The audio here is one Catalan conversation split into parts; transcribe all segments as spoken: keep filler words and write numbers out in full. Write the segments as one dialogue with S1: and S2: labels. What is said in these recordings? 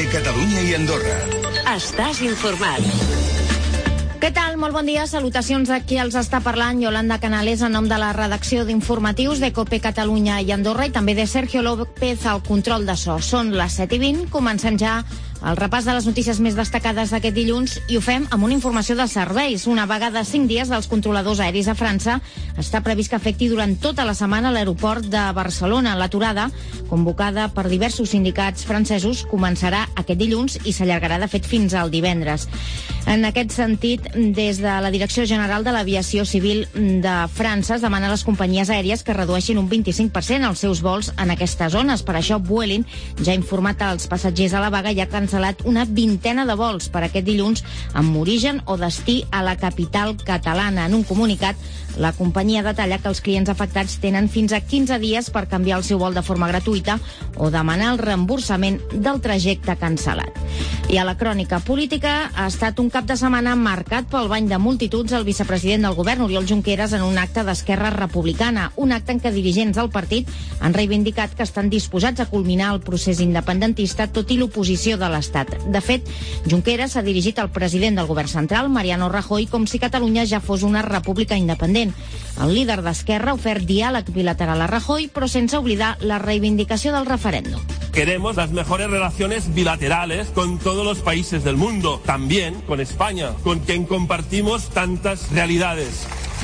S1: Catalunya i Andorra.
S2: Estàs informat.
S3: Què tal? Molt bon dia. Salutacions a qui els està parlant. Yolanda Canales, en nom de la redacció d'informatius de COPE Catalunya i Andorra i també de Sergio López al control de so. Són les set i vint. Comencem ja el repàs de les notícies més destacades d'aquest dilluns i ho fem amb una informació de serveis. Una vaga de cinc dies dels controladors aeris a França està previst que afecti durant tota la setmana l'aeroport de Barcelona. L'aturada, convocada per diversos sindicats francesos, començarà aquest dilluns i s'allargarà de fet fins al divendres. En aquest sentit, des de la Direcció General de l'Aviació Civil de França es demana a les companyies aèries que redueixin un vint-i-cinc per cent els seus vols en aquestes zones. Per això, Vueling ja ha informat als passatgers a la vaga i ha cancel·lat una vintena de vols per aquest dilluns amb origen o destí a la capital catalana. En un comunicat, la companyia detalla que els clients afectats tenen fins a quinze dies per canviar el seu vol de forma gratuïta o demanar el reemborsament del trajecte cancel·lat. I a la crònica política ha estat un cap de setmana marcat pel bany de multituds al vicepresident del govern, Oriol Junqueras, en un acte d'Esquerra Republicana, un acte en què dirigents del partit han reivindicat que estan disposats a culminar el procés independentista tot i l'oposició de l'Estat. De fet, Junqueras s'ha dirigit al president del govern central, Mariano Rajoy, com si Catalunya ja fos una república independent. El líder d'Esquerra ha ofert diàleg bilateral a Rajoy, però sense oblidar la reivindicació del referèndum.
S4: Queremos las mejores relaciones bilaterales con todos los países del mundo, también con España, con quien compartimos tantas realidades.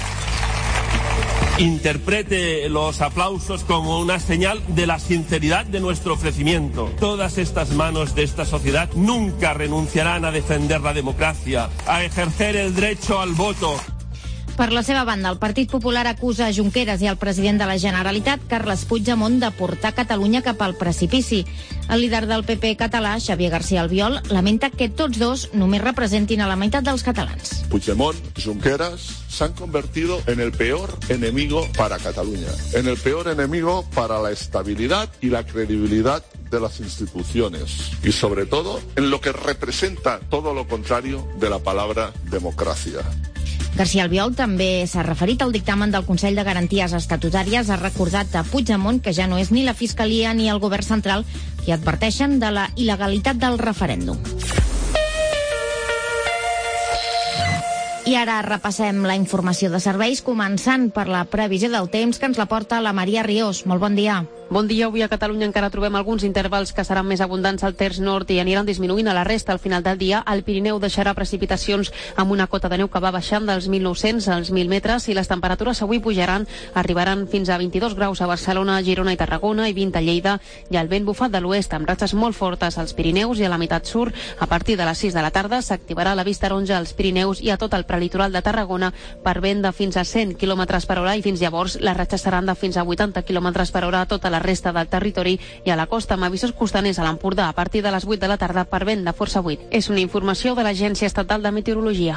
S4: Interprete los aplausos como una señal de la sinceridad de nuestro ofrecimiento. Todas estas manos de esta sociedad nunca renunciarán a defender la democracia, a ejercer el derecho al voto.
S3: Per la seva banda, el Partit Popular acusa a Junqueras i al president de la Generalitat, Carles Puigdemont, de portar Catalunya cap al precipici. El líder del P P català, Xavier García Albiol, lamenta que tots dos només representin a la meitat dels catalans.
S5: Puigdemont, Junqueras se han convertido en el peor enemigo para Cataluña, en el peor enemigo para la estabilidad y la credibilidad de las instituciones y sobre todo en lo que representa todo lo contrario de la palabra democracia.
S3: García Albiol també s'ha referit al dictamen del Consell de Garanties Estatutàries. Ha recordat a Puigdemont que ja no és ni la Fiscalia ni el Govern central qui adverteixen de la il·legalitat del referèndum. I ara repassem la informació de serveis, començant per la previsió del temps que ens la porta la Maria Riós. Molt bon dia.
S6: Bon dia. Avui a Catalunya encara trobem alguns intervals que seran més abundants al terç nord i aniran disminuint a la resta al final del dia. El Pirineu deixarà precipitacions amb una cota de neu que va baixant dels mil nou-cents als mil metres i les temperatures avui pujaran, arribaran fins a vint-i-dos graus a Barcelona, Girona i Tarragona i vint a Lleida, i el vent bufat de l'oest amb ratxes molt fortes als Pirineus i a la meitat sud. A partir de les sis de la tarda s'activarà la vista taronja als Pirineus i a tot el prelitoral de Tarragona per vent de fins a cent quilòmetres per hora i fins llavors les ratxes seran de fins a vuitanta quilòmetres per hora a tota la resta del territori i a la costa amb avisos costaners a l'Empordà a partir de les vuit de la tarda per vent de força vuit. És una informació de l'Agència Estatal de Meteorologia.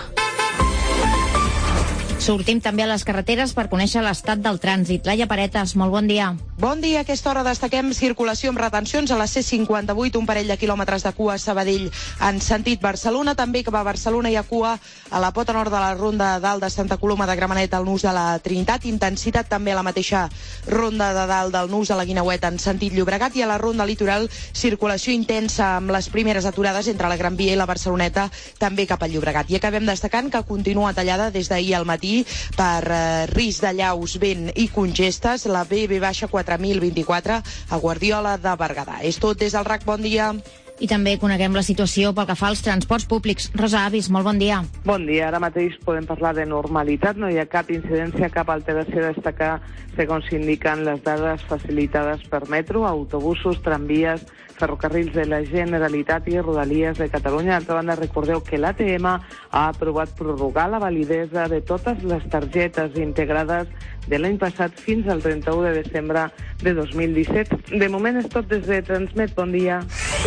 S3: Sortim també a les carreteres per conèixer l'estat del trànsit. Laia Paretas, molt bon dia.
S7: Bon dia. A aquesta hora destaquem circulació amb retencions a la C cinquanta-vuit, un parell de quilòmetres de cua a Sabadell en sentit Barcelona. També que va a Barcelona hi ha cua a la pota nord de la ronda dalt de Santa Coloma de Gramenet al nus de la Trinitat. Intensitat també a la mateixa ronda de dalt del nus de la Guineueta en sentit Llobregat, i a la ronda litoral circulació intensa amb les primeres aturades entre la Gran Via i la Barceloneta també cap al Llobregat. I acabem destacant que continua tallada des d'ahir al matí per eh, risc de llaus, vent i congestes la B B quatre mil vint-i-quatre a Guardiola de Berguedà. És tot des del R A C. Bon dia.
S3: I també coneguem la situació pel que fa als transports públics. Rosa Avis, molt bon dia.
S8: Bon dia. Ara mateix podem parlar de normalitat. No hi ha cap incidència, cap alteració a destacar, segons indiquen les dades facilitades per metro, autobusos, tramvies, ferrocarrils de la Generalitat i Rodalies de Catalunya. D'altra banda, recordeu que l'A T M ha aprovat prorrogar la validesa de totes les targetes integrades de l'any passat fins al trenta-u de desembre de dos mil disset. De moment és tot des de Transmet. Bon dia.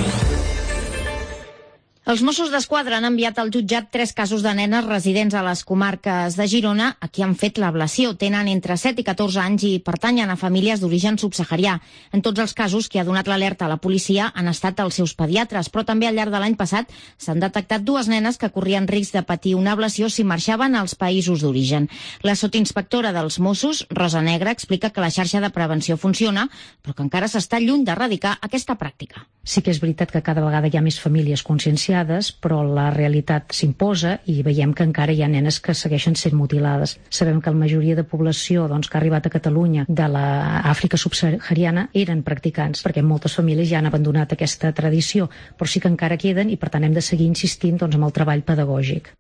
S3: Els Mossos d'Esquadra han enviat al jutjat tres casos de nenes residents a les comarques de Girona a qui han fet l'ablació. Tenen entre set i catorze anys i pertanyen a famílies d'origen subsaharià. En tots els casos, qui ha donat l'alerta a la policia han estat els seus pediatres, però també al llarg de l'any passat s'han detectat dues nenes que corrien risc de patir una ablació si marxaven als països d'origen. La sotsinspectora dels Mossos, Rosa Negra, explica que la xarxa de prevenció funciona, però que encara s'està lluny d'erradicar aquesta pràctica.
S1: Sí que és veritat que cada vegada hi ha més famílies conscienciades, però la realitat s'imposa i veiem que encara hi ha nenes que segueixen sent mutilades. Sabem que la majoria de població doncs, que ha arribat a Catalunya de l'Àfrica subsahariana eren practicants, perquè moltes famílies ja han abandonat aquesta tradició, però sí que encara queden i per tant hem de seguir insistint doncs, amb el treball pedagògic.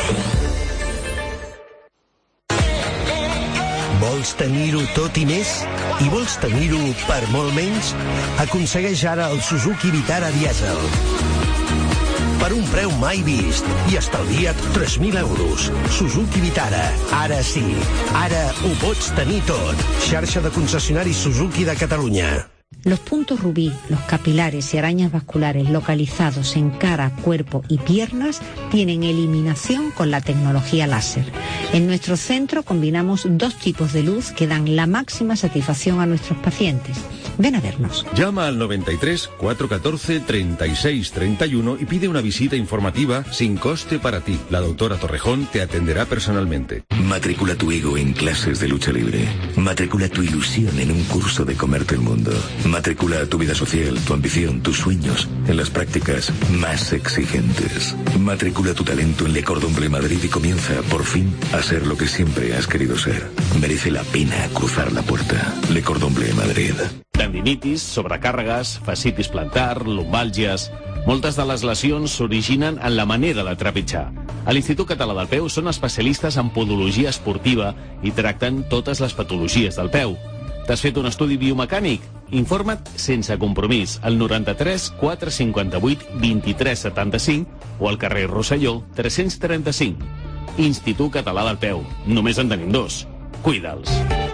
S9: Vols tenir-ho tot i més? I vols tenir-ho per molt menys? Aconsegueix ara el Suzuki Vitara Diesel. Per un preu mai vist i estalvia't tres mil euros. Suzuki Vitara. Ara sí. Ara ho pots tenir tot. Xarxa de concessionaris Suzuki de Catalunya.
S10: Los puntos rubí, los capilares y arañas vasculares localizados en cara, cuerpo y piernas tienen eliminación con la tecnología láser. En nuestro centro combinamos dos tipos de luz que dan la máxima satisfacción a nuestros pacientes. Ven a vernos.
S11: Llama al noventa y tres, cuatrocientos catorce, treinta y seis treinta y uno y pide una visita informativa sin coste para ti. La doctora Torrejón te atenderá personalmente.
S12: Matricula tu ego en clases de lucha libre. Matricula tu ilusión en un curso de comerte el mundo. Matricula tu vida social, tu ambición, tus sueños en las prácticas más exigentes. Matricula tu talento en Le Cordon Bleu Madrid y comienza, por fin, a ser lo que siempre has querido ser. Merece la pena cruzar la puerta. Le Cordon Bleu Madrid.
S13: Tendinitis, sobrecàrregues, fascitis plantar, lumbàlgies... Moltes de les lesions s'originen en la manera de trepitjar. A l'Institut Català del Peu són especialistes en podologia esportiva i tracten totes les patologies del peu. T'has fet un estudi biomecànic? Informa't sense compromís al noranta-tres quatre cinquanta-vuit vint-i-tres setanta-cinc o al carrer Rosselló tres-cents trenta-cinc. Institut Català del Peu. Només en tenim dos. Cuida'ls.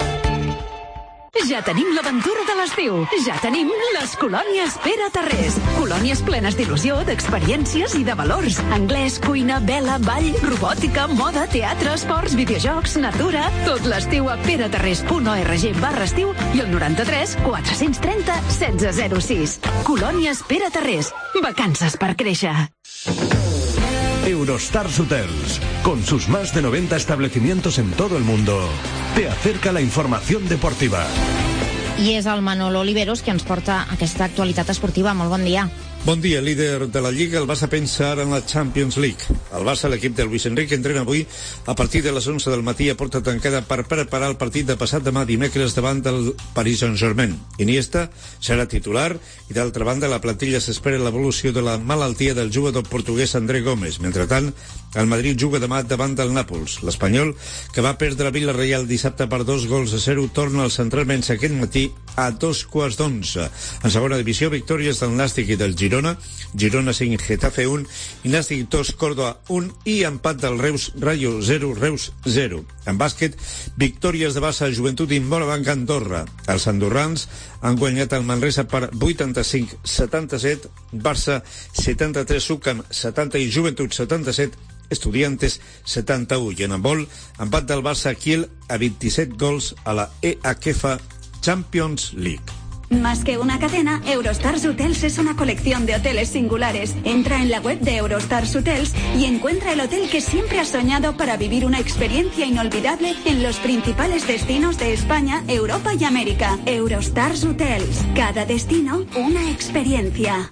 S14: Ja tenim l'aventura de l'estiu. Ja tenim les colònies Pere Tarrés. Colònies plenes d'il·lusió, d'experiències i de valors. Anglès, cuina, vela, ball, robòtica, moda, teatre, esports, videojocs, natura... Tot l'estiu a peretarrés punt org barra estiu i el noranta-tres quatre-cents trenta setze zero sis. Colònies Pere Tarrés. Vacances per créixer.
S9: Eurostars Hotels, con sus más de noventa establecimientos en todo el mundo, te acerca la información deportiva.
S3: I és el Manolo Oliveros que ens porta aquesta actualitat esportiva. Molt bon dia.
S15: Bon dia, líder de la Lliga. El Barça pensa ara en la Champions League. El Barça, l'equip de Luis Enrique, entrena avui a partir de les onze del matí a porta tancada per preparar el partit de passat demà dimecres davant del Paris Saint-Germain. Iniesta serà titular i, d'altra banda, la plantilla s'espera l'evolució de la malaltia del jugador portuguès André Gómez. Mentrestant, el Madrid juga demà davant del Nàpols. L'Espanyol, que va perdre a Villarreal dissabte per dos gols a zero, torna als entrenaments aquest matí a dos quarts d'onze. En segona divisió, victòries del Nàstic i del Girona. Girona cinc, Getafe un, i Nàstic dos, Córdoba un, i empat del Reus, Rayo zero, Reus zero. En bàsquet, victòries de Barça, Joventut i Morabanc, Andorra. Els andorrans han guanyat el Manresa per vuitanta-cinc setanta-set, Barça setanta-tres, Sucam setanta i Joventut setanta-set, Estudiantes setanta-u. I en handbol, empat del Barça Kiel a vint-i-set gols a la E H F Champions League.
S16: Más que una cadena, Eurostars Hotels es una colección de hoteles singulares. Entra en la web de Eurostars Hotels y encuentra el hotel que siempre has soñado para vivir una experiencia inolvidable en los principales destinos de España, Europa y América. Eurostars Hotels. Cada destino, una experiencia.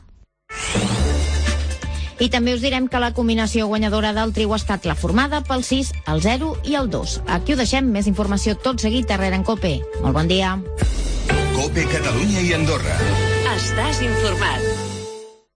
S3: I també us direm que la combinació guanyadora del trio ha estat la formada pel sis, el zero i el dos. Aquí ho deixem, més informació tot seguit a Rere en COPE. Molt bon dia.
S17: COPE Catalunya i Andorra.
S2: Estàs informat.